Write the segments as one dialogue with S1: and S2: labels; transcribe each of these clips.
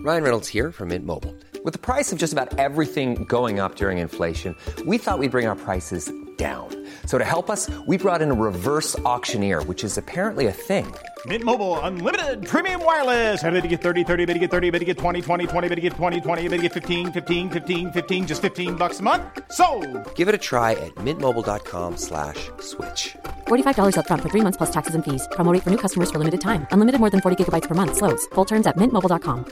S1: Ryan Reynolds here from Mint Mobile. With the price of just about everything going up during inflation, we thought we'd bring our prices down. So to help us, we brought in a reverse auctioneer, which is apparently a thing.
S2: Mint Mobile Unlimited Premium Wireless. How to get 30, 30, bit to get 30, bit to get 20, 20, 20, bit to get 20, 20, bit to get 15, 15, 15, 15, just $15 a month? Sold!
S1: Give it a try at mintmobile.com/switch.
S3: $45 up front for 3 months plus taxes and fees. Promo rate for new customers for limited time. Unlimited more than 40 gigabytes per month. Slows full terms at mintmobile.com.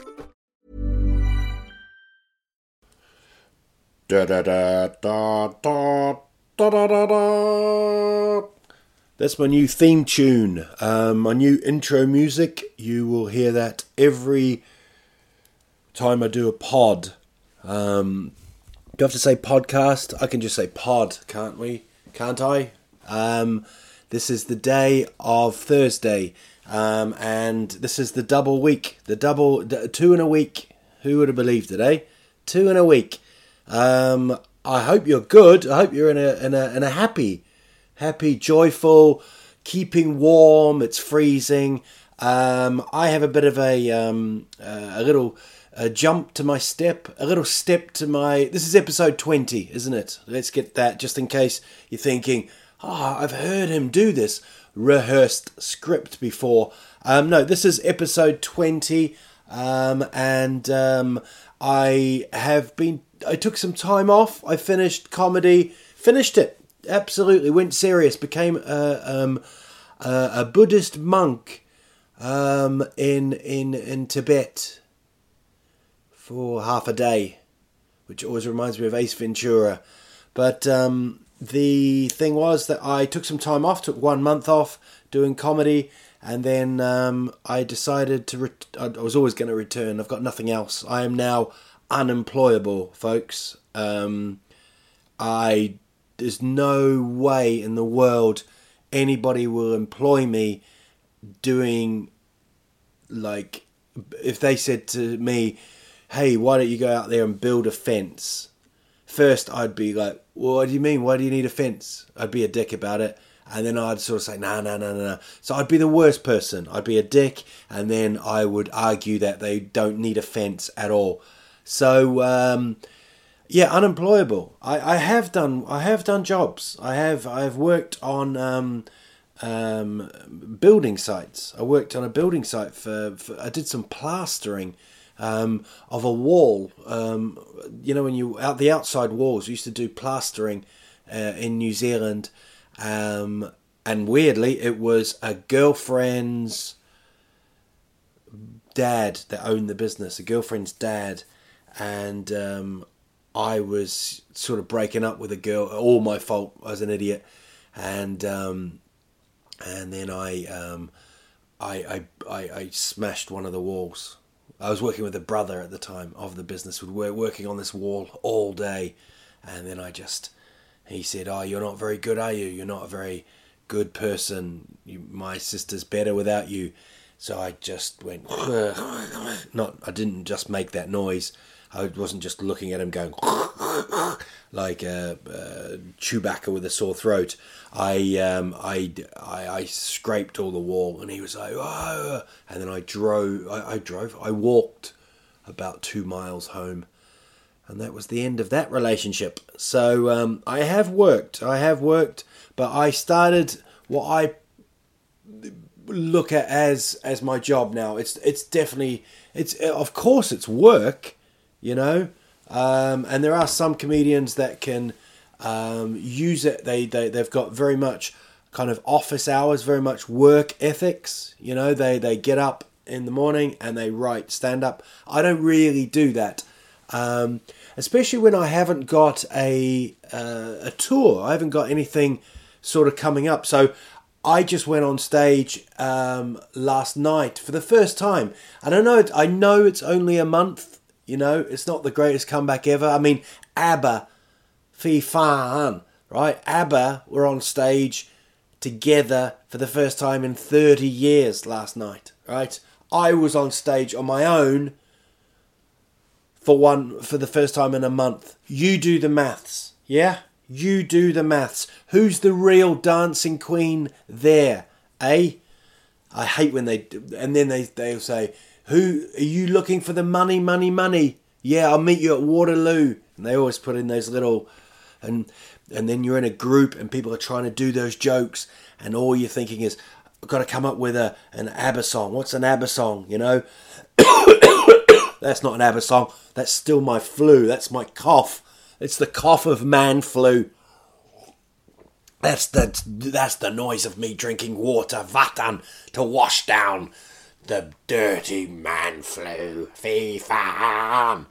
S4: Da da da da da da da da da. That's my new theme tune, my new intro music. You will hear that every time I do a pod. Do you have to say podcast? I can just say pod, can't we? Can't I? This is the day of Thursday, and this is the double week. The 2 in a week. Who would have believed it, eh? 2 in a week. I hope you're good. I hope you're in a happy, joyful, keeping warm. It's freezing. I have a bit of a little jump to my step, a little step to my. This is episode 20, isn't it? Let's get that just in case you're thinking, I've heard him do this rehearsed script before. No, this is episode 20, and I took some time off. I finished comedy. Finished it. Absolutely. Went serious. Became a Buddhist monk in Tibet for half a day, which always reminds me of Ace Ventura. But the thing was that I took some time off. Took 1 month off doing comedy. And then I decided to. I was always going to return. I've got nothing else. I am now unemployable, folks. There's no way in the world anybody will employ me doing, like, if they said to me, hey, why don't you go out there and build a fence? First, I'd be like, well, what do you mean? Why do you need a fence? I'd be a dick about it. And then I'd sort of say, no. So I'd be the worst person. I'd be a dick. And then I would argue that they don't need a fence at all. So, unemployable. I have done jobs. I've worked on building sites. I worked on a building site for I did some plastering of a wall. When you out the outside walls, you used to do plastering in New Zealand. And weirdly, it was a girlfriend's dad that owned the business. A girlfriend's dad. And I was sort of breaking up with a girl. All my fault. I was an idiot. And then I smashed one of the walls. I was working with a brother at the time of the business. We were working on this wall all day. And then he said, you're not very good, are you? You're not a very good person. My sister's better without you. So I just went, I didn't just make that noise. I wasn't just looking at him going like Chewbacca with a sore throat. I scraped all the wall, and he was like, oh. And then I walked about 2 miles home. And that was the end of that relationship. So I have worked, but I started what I look at as my job now. It's definitely, of course it's work, and there are some comedians that can use it. They've got very much kind of office hours, very much work ethics. They get up in the morning and they write stand up. I don't really do that. Especially when I haven't got a tour. I haven't got anything sort of coming up. So I just went on stage last night for the first time. And I know it's only a month. It's not the greatest comeback ever. I mean, ABBA, Fy Fan, right? ABBA were on stage together for the first time in 30 years last night, right? I was on stage on my own for the first time in a month. You do the maths, yeah? You do the maths. Who's the real dancing queen there, eh? I hate when they do, and then they'll say, Who are you looking for the money, money, money? Yeah, I'll meet you at Waterloo. And they always put in those little, and then you're in a group and people are trying to do those jokes, and all you're thinking is, I've got to come up with an ABBA song. What's an ABBA song, you know? That's not an ABBA song. That's still my flu. That's my cough. It's the cough of man flu. That's the noise of me drinking water, Vatan, to wash down the dirty man flu. Fee fan.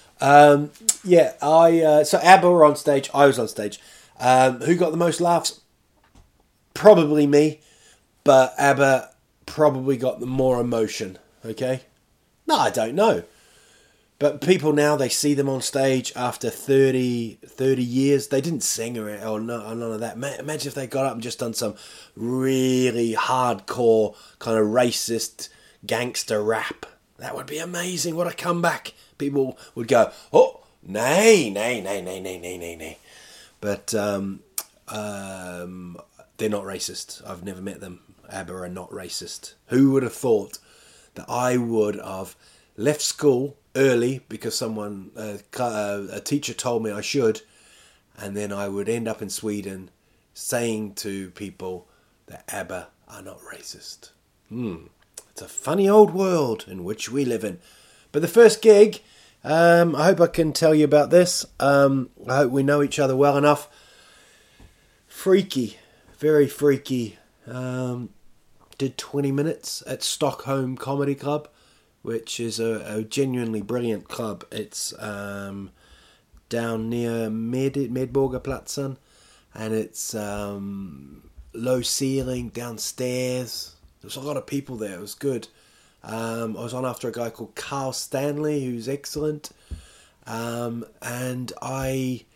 S4: So ABBA were on stage. I was on stage. Who got the most laughs? Probably me. But ABBA probably got the more emotion. Okay? No, I don't know. But people now, they see them on stage after 30 years. They didn't sing or none of that. Imagine if they got up and just done some really hardcore kind of racist gangster rap. That would be amazing. What a comeback. People would go, oh, nay. But they're not racist. I've never met them. ABBA are not racist. Who would have thought that I would have left school early because a teacher told me I should, and then I would end up in Sweden saying to people that ABBA are not racist. It's a funny old world in which we live in. But the first gig, I hope I can tell you about this. I hope we know each other well enough. Freaky, very freaky. Did 20 minutes at Stockholm Comedy Club, which is a genuinely brilliant club. It's down near Medborgarplatsen, and it's low ceiling, downstairs. There's a lot of people there. It was good. I was on after a guy called Carl Stanley, who's excellent. And I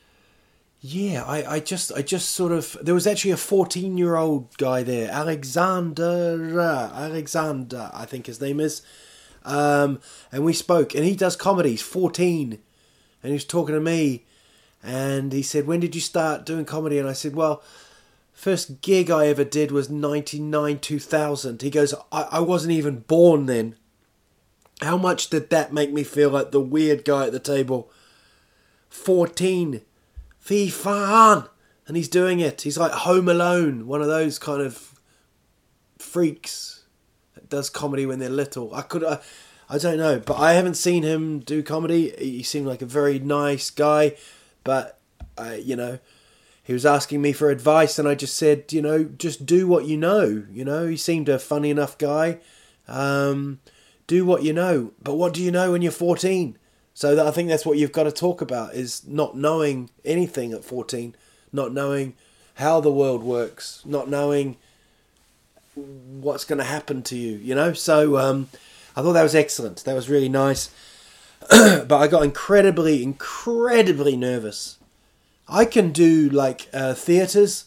S4: just sort of, there was actually a 14-year-old guy there, Alexander, I think his name is. And we spoke, and he does comedy. He's 14, and he was talking to me, and he said, when did you start doing comedy? And I said, well, first gig I ever did was 99, 2000. He goes, I wasn't even born then. How much did that make me feel like the weird guy at the table? 14. Fy fan. And he's doing it. He's like Home Alone, one of those kind of freaks that does comedy when they're little. I don't know, but I haven't seen him do comedy. He seemed like a very nice guy, but he was asking me for advice, and I just said, just do what you know. He seemed a funny enough guy. Do what you know. But what do you know when you're 14? So I think that's what you've got to talk about, is not knowing anything at 14, not knowing how the world works, not knowing what's going to happen to you, So I thought that was excellent. That was really nice. But I got incredibly, incredibly nervous. I can do theatres,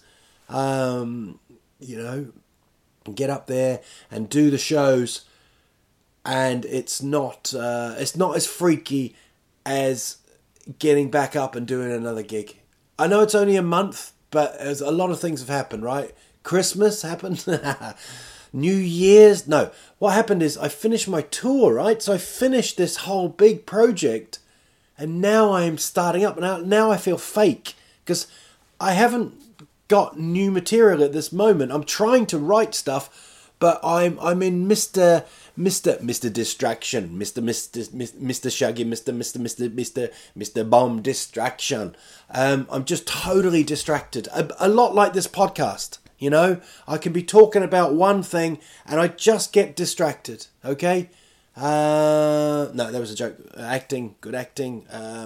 S4: get up there and do the shows, and it's not as freaky as getting back up and doing another gig. I know it's only a month, but a lot of things have happened, right? Christmas happened. New Year's. No, what happened is I finished my tour, right? So I finished this whole big project, and now I'm starting up. Now I feel fake because I haven't got new material at this moment. I'm trying to write stuff, but I'm in Mr. Distraction, Mr. Shaggy, Mr. Bomb Distraction. I'm just totally distracted. A lot like this podcast. I can be talking about one thing and I just get distracted. Okay? No, that was a joke. Good acting.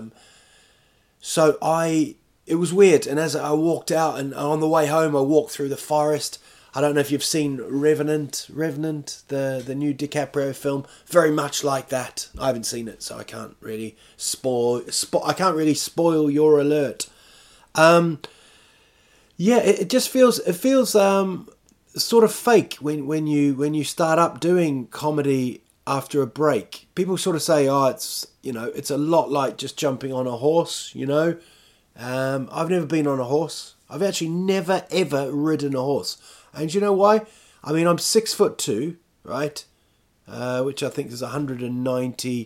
S4: It was weird. And as I walked out, and on the way home, I walked through the forest. I don't know if you've seen Revenant, the new DiCaprio film. Very much like that. I haven't seen it, so I can't really spoil your alert. Yeah, it just feels sort of fake when you start up doing comedy after a break. People sort of say, it's a lot like just jumping on a horse. I've never been on a horse. I've actually never ever ridden a horse, and you know why? I mean, I'm 6'2", right? which I think is 190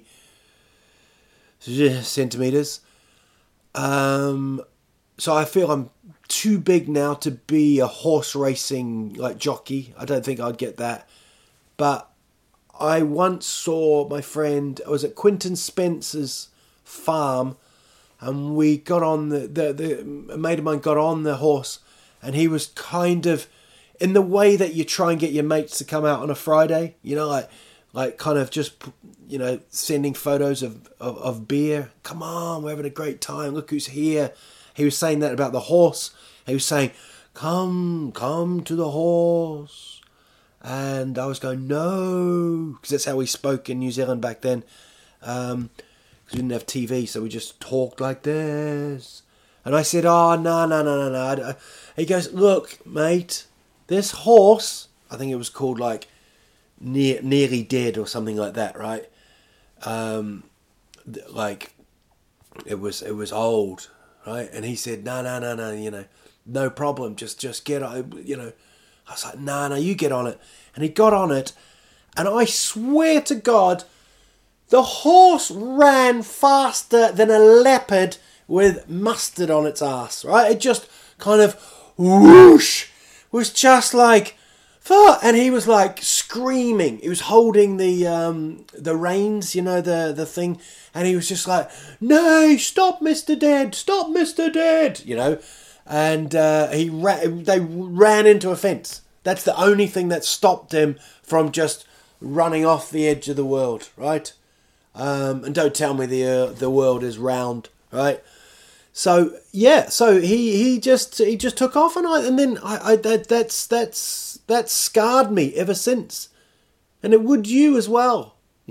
S4: centimetres. So I feel I'm too big now to be a horse racing like jockey. I don't think I'd get that. But I once saw my friend, I was at Quinton Spencer's farm, and we got on a mate of mine got on the horse, and he was kind of in the way that you try and get your mates to come out on a Friday, like kind of just, sending photos of beer. Come on, we're having a great time. Look who's here. He was saying that about the horse. He was saying, come to the horse. And I was going, no, because that's how we spoke in New Zealand back then. Because we didn't have TV, so we just talked like this. And I said, oh, no. He goes, look, mate, this horse, I think it was called like Nearly Dead or something like that, right? Like it was old, right? And he said, no, no problem, just get on, I was like, no, you get on it. And he got on it, and I swear to God, the horse ran faster than a leopard with mustard on its ass, right? It just kind of whoosh, was just like, and he was like screaming. He was holding the reins, the thing, and he was just like, "No, stop, Mr. Dead! Stop, Mr. Dead!" And they ran into a fence. That's the only thing that stopped him from just running off the edge of the world, right? And don't tell me the world is round, right? So yeah, so he just took off, and then that's scarred me ever since, and it would you as well,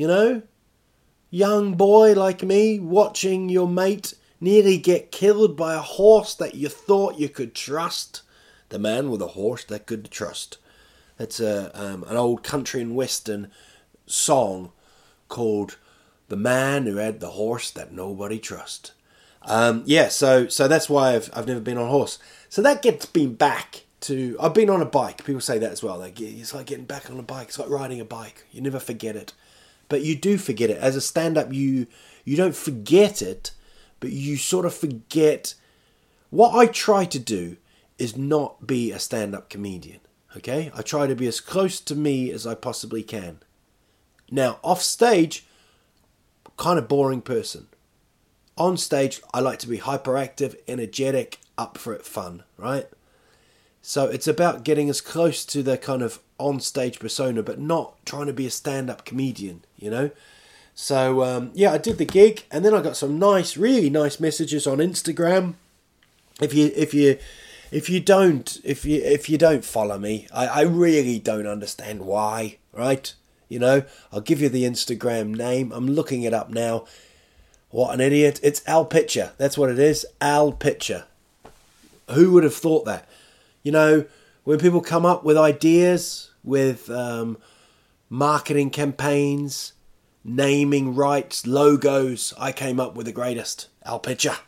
S4: young boy like me watching your mate nearly get killed by a horse that you thought you could trust. The man with a horse that could trust. That's an old country and western song called "The Man Who Had the Horse That Nobody Trust." So that's why I've never been on a horse. So that gets me back to, I've been on a bike. People say that as well. It's like getting back on a bike. It's like riding a bike. You never forget it. But you do forget it. As a stand-up, you don't forget it, but you sort of forget. What I try to do is not be a stand-up comedian, okay? I try to be as close to me as I possibly can. Now, off stage, kind of boring person. On stage, I like to be hyperactive, energetic, up for it, fun, right? So it's about getting as close to the kind of on-stage persona, but not trying to be a stand-up comedian, So, I did the gig, and then I got some really nice messages on Instagram. If you don't follow me, I really don't understand why, right? I'll give you the Instagram name. I'm looking it up now. What an idiot. It's Al Pitcher. That's what it is. Al Pitcher. Who would have thought that? When people come up with ideas, with marketing campaigns, naming rights, logos, I came up with the greatest. Al Pitcher.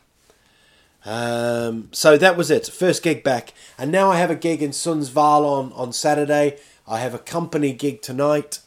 S4: So that was it. First gig back. And now I have a gig in Sundsvall on Saturday. I have a company gig tonight.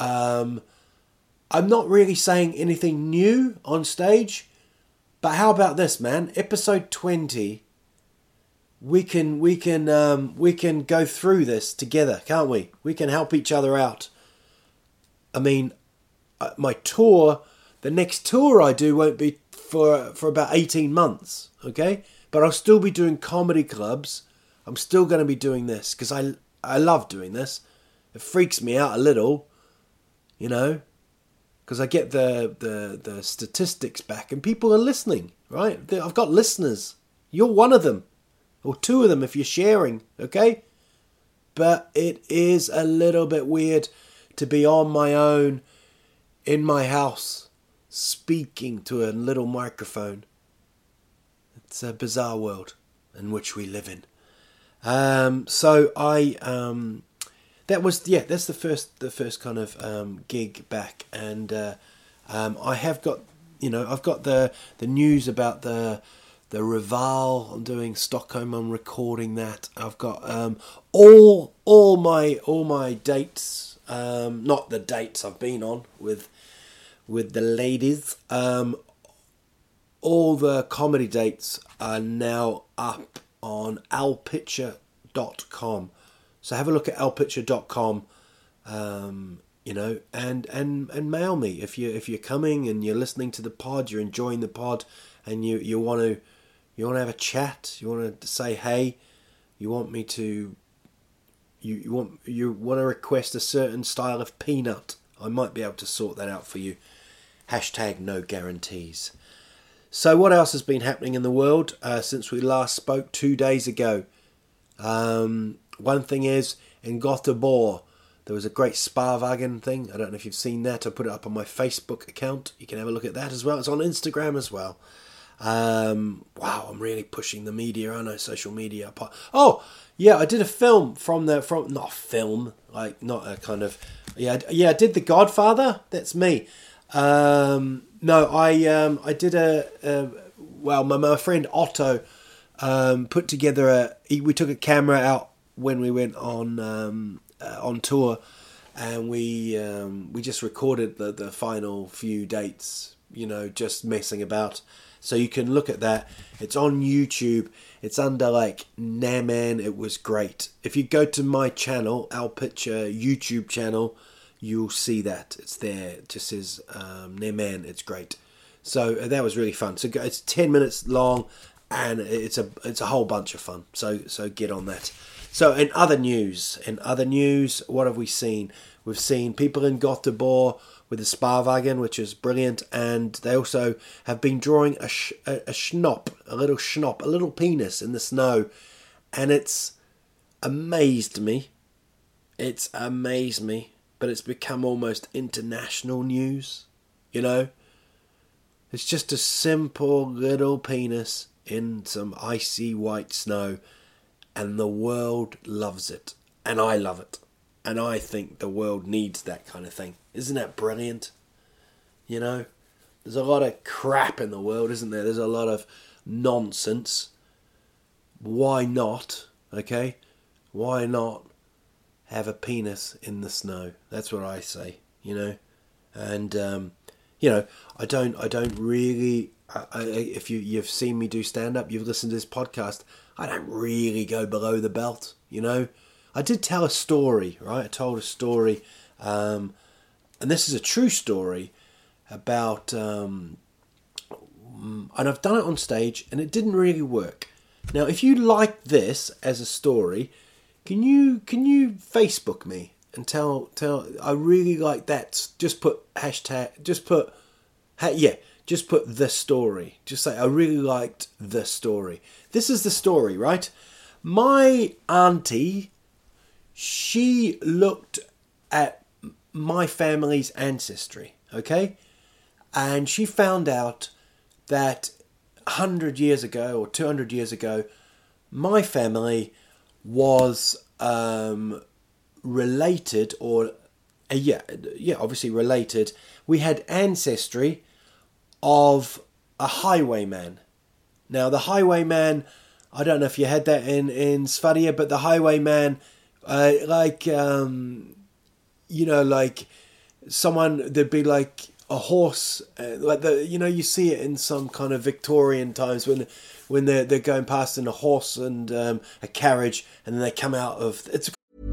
S4: I'm not really saying anything new on stage, but how about this, man? Episode 20. We can go through this together, can't we? We can help each other out. I mean, my tour, the next tour I do won't be for about 18 months, okay? But I'll still be doing comedy clubs. I'm still going to be doing this because I love doing this. It freaks me out a little, because I get the statistics back and people are listening, right? I've got listeners. You're one of them, or two of them if you're sharing, okay? But it is a little bit weird to be on my own in my house speaking to a little microphone. It's a bizarre world in which we live in. So that's the first kind of gig back, and I have got, I've got the news about the Reval. I'm doing Stockholm. I'm recording that. I've got all my dates not the dates I've been on with the ladies. All the comedy dates are now up on alpitcher.com. So have a look at alpitcher.com, and mail me if you're coming and you're listening to the pod, you're enjoying the pod, and you want to have a chat, you want to say hey, you want me to you want to request a certain style of peanut, I might be able to sort that out for you. #no guarantees. So what else has been happening in the world since we last spoke 2 days ago? One thing is, in Göteborg, there was a great Sparwagen thing. I don't know if you've seen that. I put it up on my Facebook account. You can have a look at that as well. It's on Instagram as well. Wow, I'm really pushing the media, aren't I? Social media. Oh, yeah, I did a film not a film, like not a kind of, I did The Godfather. That's me. No, I did my friend Otto put together we took a camera out when we went on tour, and we just recorded the final few dates, just messing about. So you can look at that. It's on YouTube. It's under like Naman. It was great. If you go to my channel, Al Pitcher YouTube channel, you'll see that. It's there. It just says Naman. It's great. So that was really fun. So it's 10 minutes long, and it's a whole bunch of fun. So get on that. So in other news, what have we seen? We've seen people in Göteborg with the Sparwagen, which is brilliant, and they also have been drawing a little penis in the snow, and it's amazed me. It's amazed me, but it's become almost international news, It's just a simple little penis in some icy white snow, and the world loves it, and I love it, and I think the world needs that kind of thing. Isn't that brilliant? There's a lot of crap in the world, isn't there? There's a lot of nonsense. Why not? Okay? Why not have a penis in the snow? That's what I say, And, I don't really, if you've seen me do stand-up, you've listened to this podcast, I don't really go below the belt, I did tell a story, right? I told a story, and this is a true story about, and I've done it on stage, and it didn't really work. Now, if you like this as a story, can you Facebook me and tell I really like that? Just put the story. Just say I really liked the story. This is the story, right? My auntie, she looked at my family's ancestry, okay? And she found out that 100 years ago or 200 years ago, my family was related, or obviously related. We had ancestry of a highwayman. Now, the highwayman, I don't know if you had that in Sverige, but the highwayman, like someone, there'd be like a horse, you see it in some kind of Victorian times when they're going past in a horse and a carriage, and then they come out of it's.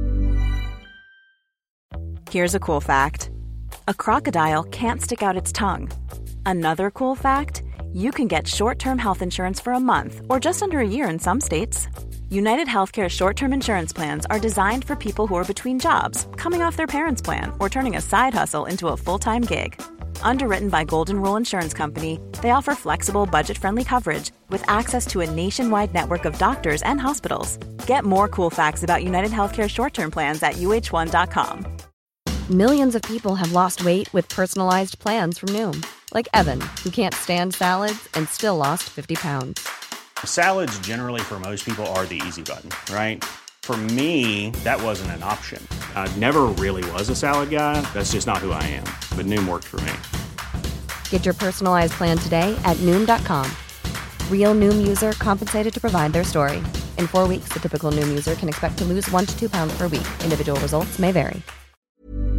S5: Here's a cool fact: a crocodile can't stick out its tongue. Another cool fact: you can get short-term health insurance for a month or just under a year in some states. United Healthcare short-term insurance plans are designed for people who are between jobs, coming off their parents' plan, or turning a side hustle into a full-time gig. Underwritten by Golden Rule Insurance Company, they offer flexible, budget-friendly coverage with access to a nationwide network of doctors and hospitals. Get more cool facts about United Healthcare short-term plans at uh1.com.
S3: Millions of people have lost weight with personalized plans from Noom. Like Evan, who can't stand salads and still lost 50 pounds.
S6: Salads generally for most people are the easy button, right? For me, that wasn't an option. I never really was a salad guy. That's just not who I am. But Noom worked for me.
S3: Get your personalized plan today at Noom.com. Real Noom user compensated to provide their story. In 4 weeks, the typical Noom user can expect to lose 1 to 2 pounds per week. Individual results may vary.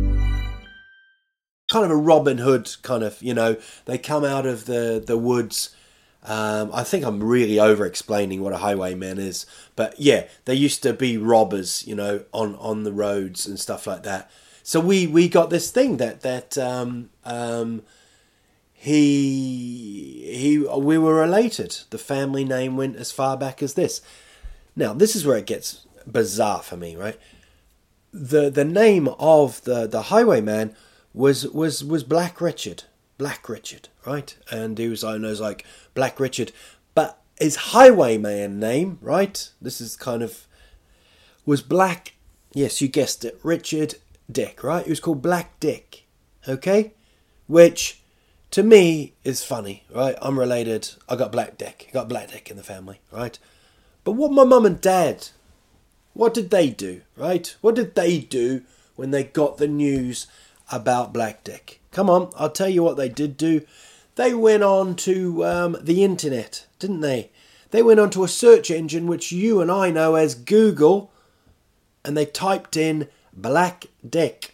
S4: kind of a Robin Hood kind of, you know, they come out of the woods. I think I'm really over-explaining what a highwayman is. But yeah, they used to be robbers, you know, on the roads and stuff like that. So we got this thing that we were related. The family name went as far back as this. Now, this is where it gets bizarre for me, right? The name of the highwayman was Black Richard. Black Richard, right? And he was known as like Black Richard. But his highwayman name, right? This is kind of was Black, yes, you guessed it, Richard Dick, right? He was called Black Dick. Okay? Which to me is funny, right? I'm related. I got Black Dick. I got Black Dick in the family, right? But what my mum and dad, what did they do, right? What did they do when they got the news about Black Dick? Come on, I'll tell you what they did do. They went on to the internet, didn't they? They went on to a search engine which you and I know as Google, and they typed in Black Dick.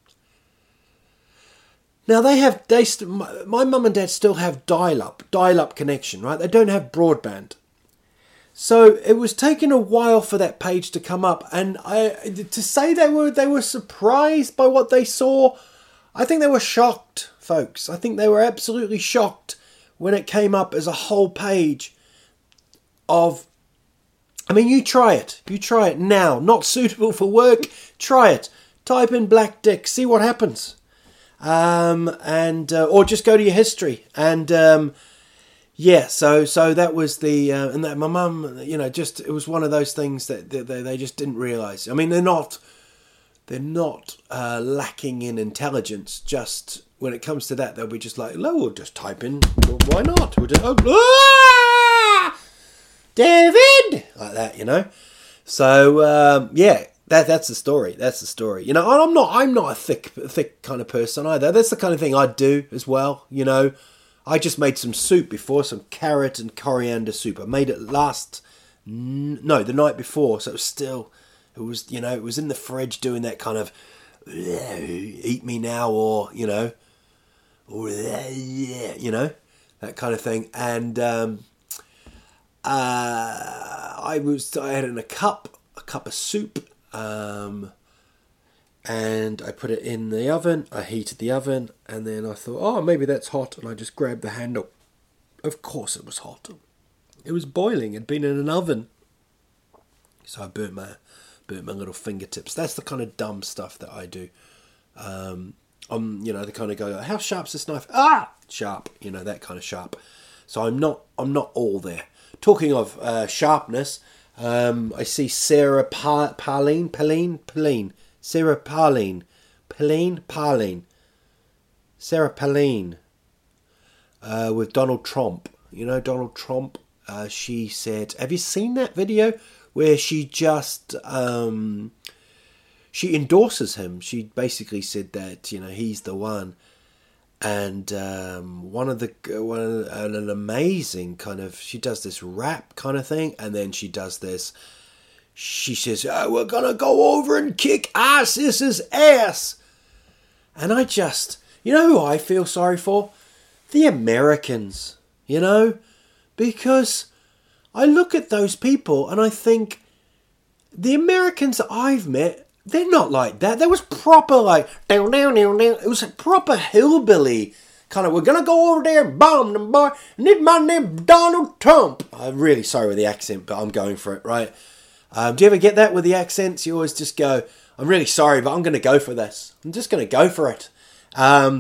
S4: Now my mum and dad still have dial-up connection, right? They don't have broadband. So it was taking a while for that page to come up, and to say they were surprised by what they saw, I think they were shocked, folks. I think they were absolutely shocked when it came up as a whole page of, I mean, you try it now, not suitable for work, try it. Type in Black Dick, see what happens. Or just go to your history and, yeah, so that was the, and that my mum, you know, just, it was one of those things that they just didn't realise. I mean, they're not lacking in intelligence, just when it comes to that, they'll be just like, no, we'll just type in, well, why not? We'll just, David! Like that, you know? So, yeah, that's the story. That's the story. You know, I'm not a thick kind of person either. That's the kind of thing I'd do as well, you know? I just made some soup before, some carrot and coriander soup. I made it the night before, so it was in the fridge doing that kind of, eat me now, or, you know, that kind of thing. And I had in a cup of soup, and I put it in the oven. I heated the oven, and then I thought, oh, maybe that's hot, and I just grabbed the handle. Of course it was hot. It was boiling. It'd been in an oven. So I burnt my little fingertips. That's the kind of dumb stuff that I do. I'm, you know, the kind of guy, how sharp's this knife? Ah! Sharp. You know, that kind of sharp. So I'm not all there. Talking of sharpness, I see Sarah Palin. Sarah Palin. Sarah Palin. With Donald Trump. You know, Donald Trump. She said, have you seen that video where she just she endorses him? She basically said that, you know, he's the one. And an amazing kind of, she does this rap kind of thing, and then she does this. She says, oh, we're gonna go over and kick ISIS's ass. And I just, you know who I feel sorry for? The Americans, you know? Because I look at those people and I think, the Americans that I've met, they're not like that. There was proper like, it was a proper hillbilly kind of, we're going to go over there and bomb them, boy. Need my name Donald Trump. I'm really sorry with the accent, but I'm going for it, right? Do you ever get that with the accents? You always just go, I'm really sorry, but I'm going to go for this. I'm just going to go for it. Yeah.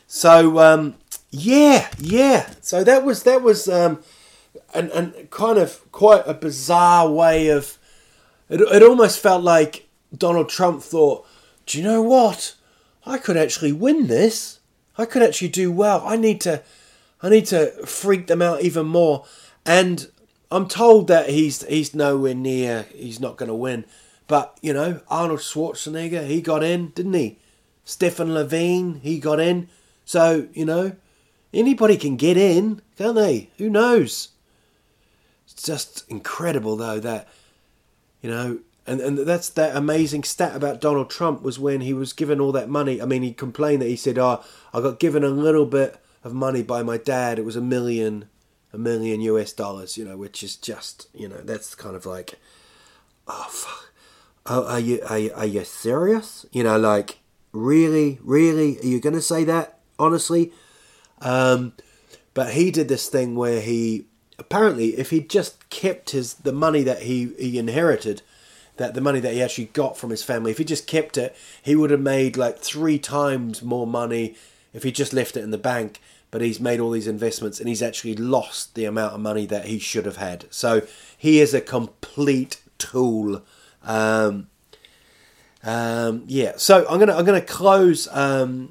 S4: So that was and kind of quite a bizarre way of, it almost felt like Donald Trump thought, do you know what? I could actually win this. I could actually do well. I need to freak them out even more. And I'm told that he's nowhere near, he's not going to win. But, you know, Arnold Schwarzenegger, he got in, didn't he? Stephen Levine, he got in. So, you know, anybody can get in, can't they? Who knows? It's just incredible, though, that, you know, And that's that amazing stat about Donald Trump was when he was given all that money. I mean, he complained that he said, I got given a little bit of money by my dad. It was $1 million US, which is just, that's kind of like, oh, fuck. Oh, are you serious? Like, really? Are you going to say that? Honestly? But he did this thing where he, apparently, if he just kept the money that he inherited, that the money that he actually got from his family, if he just kept it, he would have made like 3 times more money if he just left it in the bank. But he's made all these investments and he's actually lost the amount of money that he should have had. So he is a complete tool. So I'm gonna close on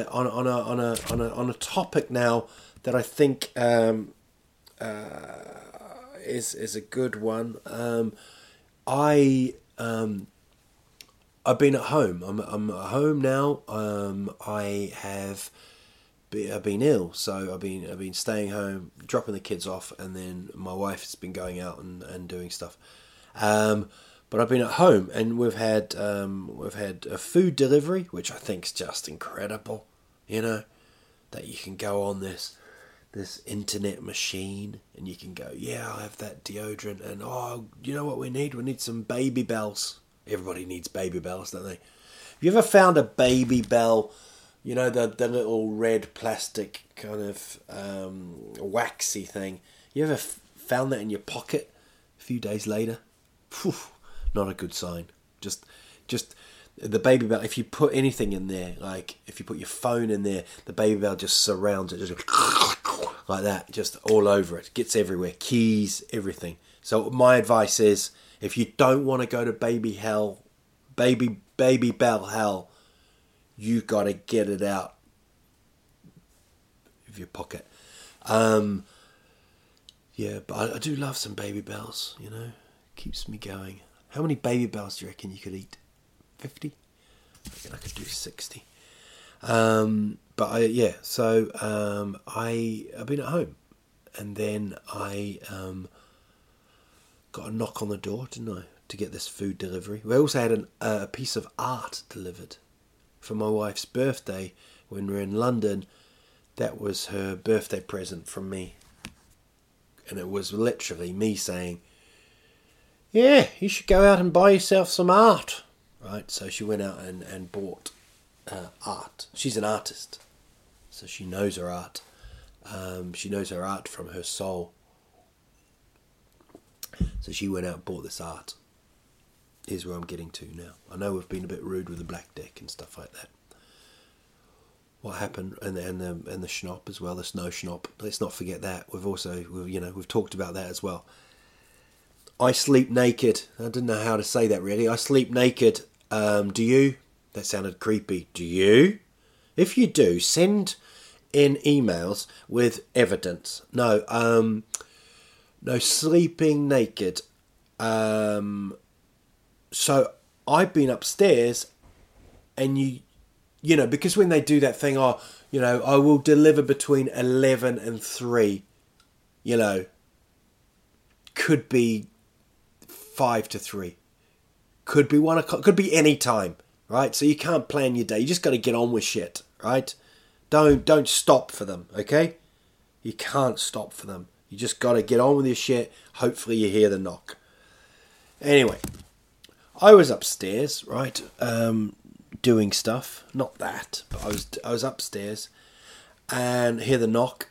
S4: a topic now that I think is a good one. I've been at home. I'm at home now. I've been ill, so I've been staying home, dropping the kids off, and then my wife has been going out and doing stuff. But I've been at home, and we've had a food delivery, which I think is just incredible. That you can go on this internet machine, and you can go, I'll have that deodorant, and you know what we need? We need some Baby Bells. Everybody needs Baby Bells, don't they? Have you ever found a Baby Bell? The little red plastic kind of waxy thing. You ever found that in your pocket a few days later? Whew, not a good sign. Just the Baby Bell. If you put anything in there, like if you put your phone in there, the Baby Bell just surrounds it, just like that, just all over it. Gets everywhere, keys, everything. So my advice is, if you don't want to go to Baby Bell hell, you got to get it out of your pocket. But I do love some Baby Bells, Keeps me going. How many Baby Bells do you reckon you could eat? 50? I reckon I could do 60. I've been at home. And then I got a knock on the door, didn't I? To get this food delivery. We also had a piece of art delivered. For my wife's birthday, when we were in London. That was her birthday present from me. And it was literally me saying, you should go out and buy yourself some art. Right, so she went out and bought art. She's an artist, so she knows her art. She knows her art from her soul. So she went out and bought this art. Here's where I'm getting to now. I know we've been a bit rude with the black deck and stuff like that. What happened, and the schnopp as well, the snow schnopp. Let's not forget that. We've talked about that as well. I sleep naked. I didn't know how to say that really. I sleep naked. Do you? That sounded creepy. Do you? If you do, send in emails with evidence. No, sleeping naked. So I've been upstairs, and because when they do that thing, I will deliver between 11 and 3. Could be 5 to 3. Could be 1 o'clock. Could be any time, right? So you can't plan your day. You just got to get on with shit, right? Don't stop for them, okay? You can't stop for them. You just got to get on with your shit. Hopefully you hear the knock. Anyway, I was upstairs, right? Doing stuff. Not that, but I was upstairs and hear the knock.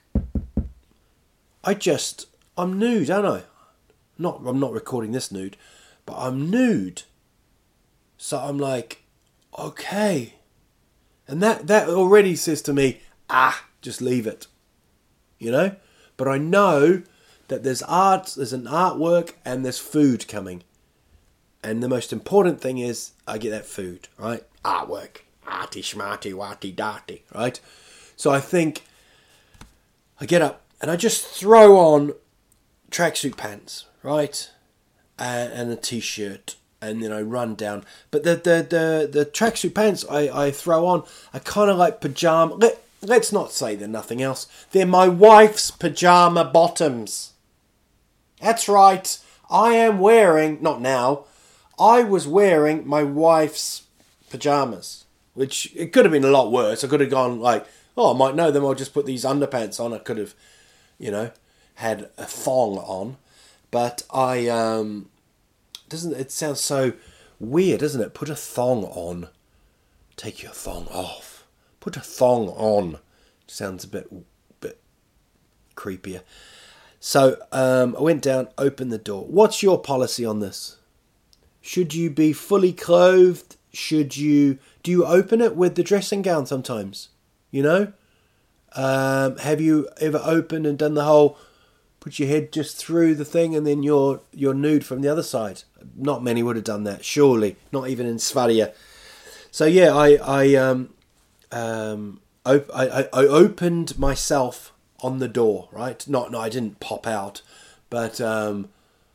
S4: I'm nude, aren't I? I'm not recording this nude, but I'm nude. So I'm like, okay. And that already says to me, just leave it. But I know that there's art, there's an artwork, and there's food coming. And the most important thing is I get that food, right? Artwork. Arty schmarty watty darty, right? So I think I get up and I just throw on tracksuit pants, right? And a t-shirt, and then I run down. But the tracksuit pants I throw on are kind of like pajama. Let's not say they're nothing else. They're my wife's pajama bottoms. That's right. I am wearing, not now, I was wearing my wife's pyjamas, which it could have been a lot worse. I could have gone like, oh, I might know them. I'll just put these underpants on. I could have, had a thong on. But I, doesn't it sound so weird, doesn't it? Put a thong on. Take your thong off. Put a thong on. Sounds a bit creepier. So I went down, opened the door. What's your policy on this? Should you be fully clothed? Do you open it with the dressing gown sometimes? Have you ever opened and done the whole put your head just through the thing and then you're nude from the other side? Not many would have done that, surely. Not even in Sverige. So yeah, I opened myself on the door, right? No, I didn't pop out, but the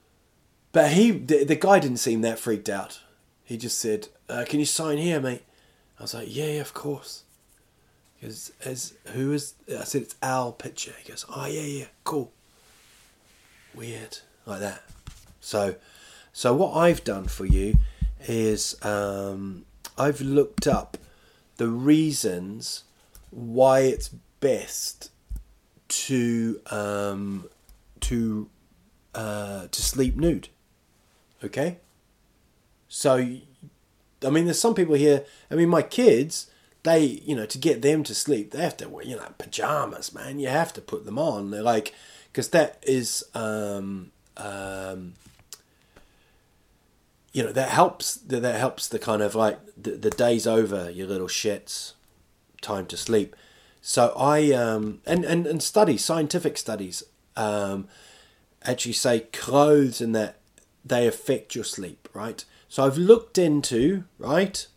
S4: guy didn't seem that freaked out. He just said, "Can you sign here, mate?" I was like, "Yeah, of course." He goes, "Who is?" I said, "It's Al Pitcher." He goes, "Oh yeah, cool." Weird, like that. So what I've done for you is I've looked up the reasons why it's best to sleep nude. Okay? So, I mean, there's some people here, I mean, my kids, they, to get them to sleep, they have to wear, pajamas, man. You have to put them on. They're like, because that is, that helps the kind of like, the day's over, you little shits, time to sleep. So I, and studies, scientific studies, actually say clothes and that they affect your sleep, right? So I've looked into, right,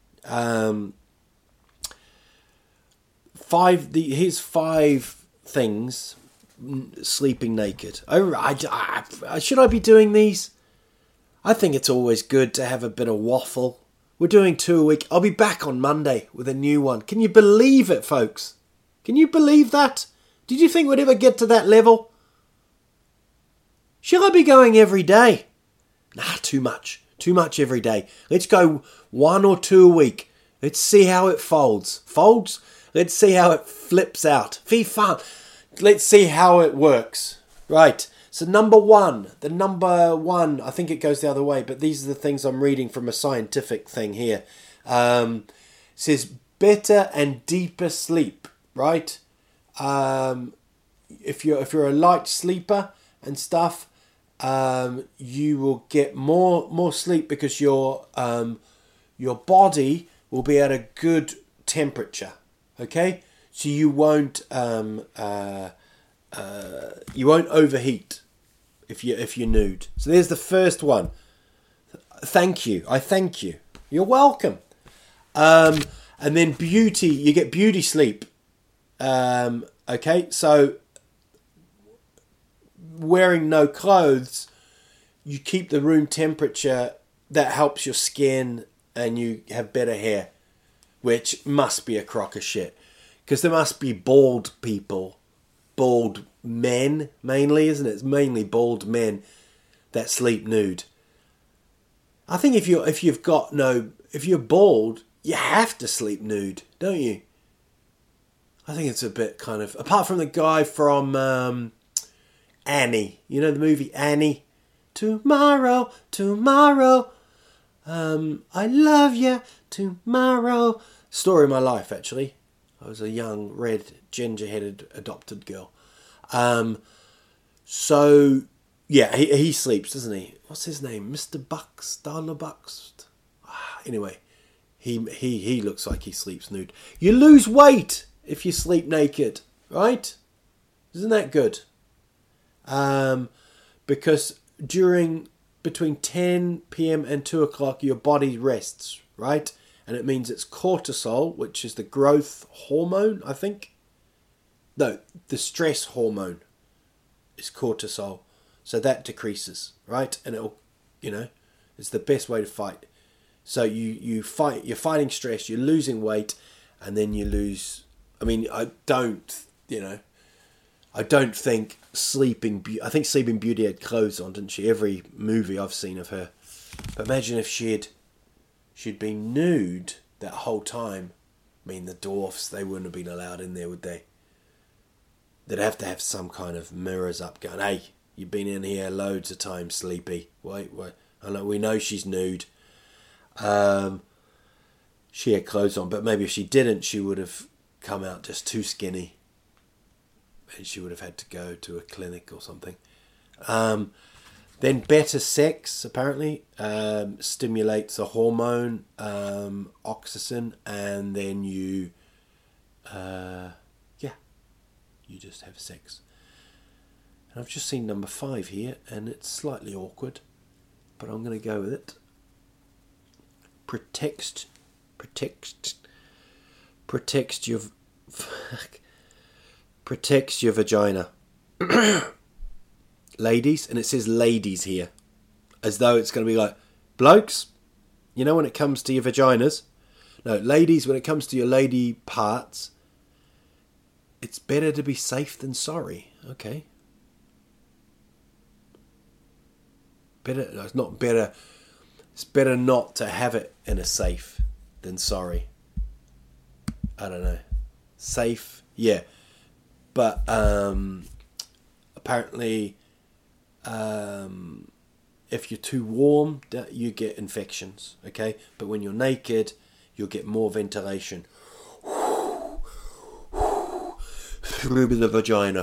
S4: here's 5 things sleeping naked. Should I be doing these? I think it's always good to have a bit of waffle. We're doing 2 a week. I'll be back on Monday with a new one. Can you believe it, folks? Can you believe that? Did you think we'd ever get to that level? Should I be going every day? Nah, too much. Too much every day. Let's go 1 or 2 a week. Let's see how it folds. Folds? Let's see how it flips out. FIFA. Let's see how it works. Right. So number one, I think it goes the other way, but these are the things I'm reading from a scientific thing here. It says better and deeper sleep, right? If you're a light sleeper and stuff, you will get more sleep because your body will be at a good temperature. Okay, so you won't overheat if you're nude. So there's the first one. Thank you. I thank you. You're welcome. And then beauty. You get beauty sleep. Okay, so wearing no clothes, you keep the room temperature. That helps your skin, and you have better hair, which must be a crock of shit, because there must be bald people, bald men mainly, isn't it? It's mainly bald men that sleep nude. I think if you're bald, you have to sleep nude, don't you? I think it's a bit kind of, apart from the guy from Annie, you know the movie Annie? Tomorrow, I love you, tomorrow. Story of my life, actually. I was a young, red, ginger-headed adopted girl. So, yeah, he sleeps, doesn't he? What's his name? Mr. Bucks? Darla Bucks? Anyway, he looks like he sleeps nude. You lose weight if you sleep naked, right? Isn't that good? Because between 10 p.m. and 2 o'clock, your body rests, right? And it means it's cortisol, which is the growth hormone, I think. No, the stress hormone is cortisol. So that decreases, right? And it'll, it's the best way to fight. So you're fighting stress, you're losing weight, and then you lose. I mean, I don't think Sleeping Beauty had clothes on, didn't she? Every movie I've seen of her, But imagine if she'd been nude that whole time. I mean, the dwarfs, they wouldn't have been allowed in there, would they? They'd have to have some kind of mirrors up going, hey, you've been in here loads of times, Sleepy. Wait. I know, we know she's nude. She had clothes on, but maybe if she didn't, she would have come out just too skinny. And she would have had to go to a clinic or something. Then better sex, apparently, stimulates a hormone, oxytocin, and then you just have sex. And I've just seen number 5 here, and it's slightly awkward, but I'm going to go with it. Protects your vagina. Ladies, and it says ladies here, as though it's going to be like, blokes, you know, when it comes to your vaginas. No, ladies, when it comes to your lady parts, it's better to be safe than sorry. Okay. It's not better. It's better not to have it in a safe than sorry. I don't know. Safe, yeah. But apparently, if you're too warm, you get infections. Okay, but when you're naked, you'll get more ventilation through the vagina.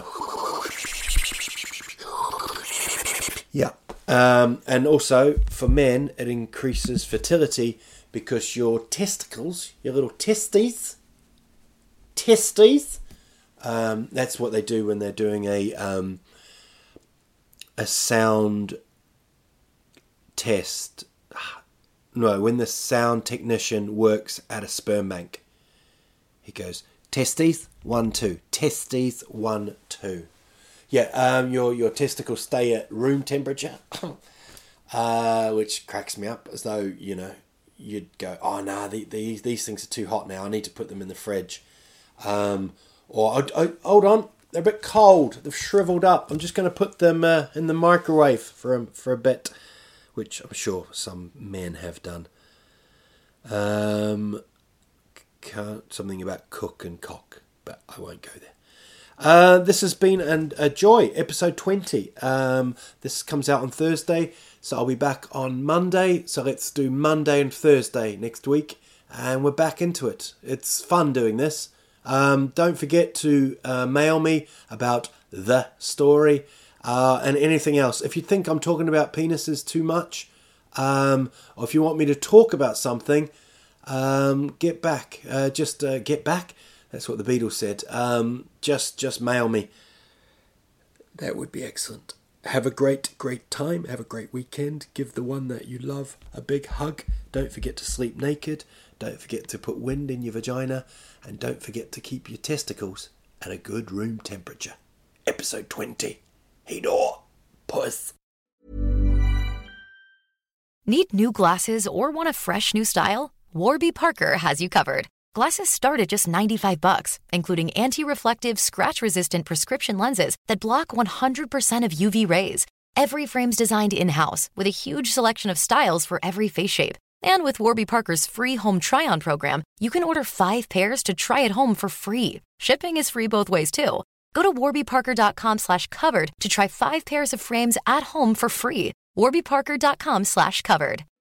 S4: Yeah. And also, for men, it increases fertility because your testicles, your little testes, that's what they do when they're doing a sound test. No, when the sound technician works at a sperm bank, he goes, testes, 1, 2, testes, 1, 2. Yeah, your testicles stay at room temperature, which cracks me up, as though, you know, you'd go, oh no, these things are too hot now, I need to put them in the fridge. Or, hold on, they're a bit cold, they've shriveled up, I'm just going to put them in the microwave for a bit, which I'm sure some men have done. Something about cook and cock, but I won't go there. This has been a joy, episode 20. This comes out on Thursday, so I'll be back on Monday. So let's do Monday and Thursday next week, and we're back into it. It's fun doing this. Don't forget to mail me about the story and anything else. If you think I'm talking about penises too much, or if you want me to talk about something, get back. Get back. That's what the Beatles said. Just mail me. That would be excellent. Have a great time. Have a great weekend. Give the one that you love a big hug. Don't forget to sleep naked. Don't forget to put wind in your vagina. And don't forget to keep your testicles at a good room temperature. Episode 20. Hey door. Puss.
S7: Need new glasses or want a fresh new style? Warby Parker has you covered. Glasses start at just $95, including anti-reflective, scratch-resistant prescription lenses that block 100% of UV rays. Every frame's designed in-house with a huge selection of styles for every face shape. And with Warby Parker's free home try-on program, you can order 5 pairs to try at home for free. Shipping is free both ways, too. Go to warbyparker.com/covered to try 5 pairs of frames at home for free. warbyparker.com/covered.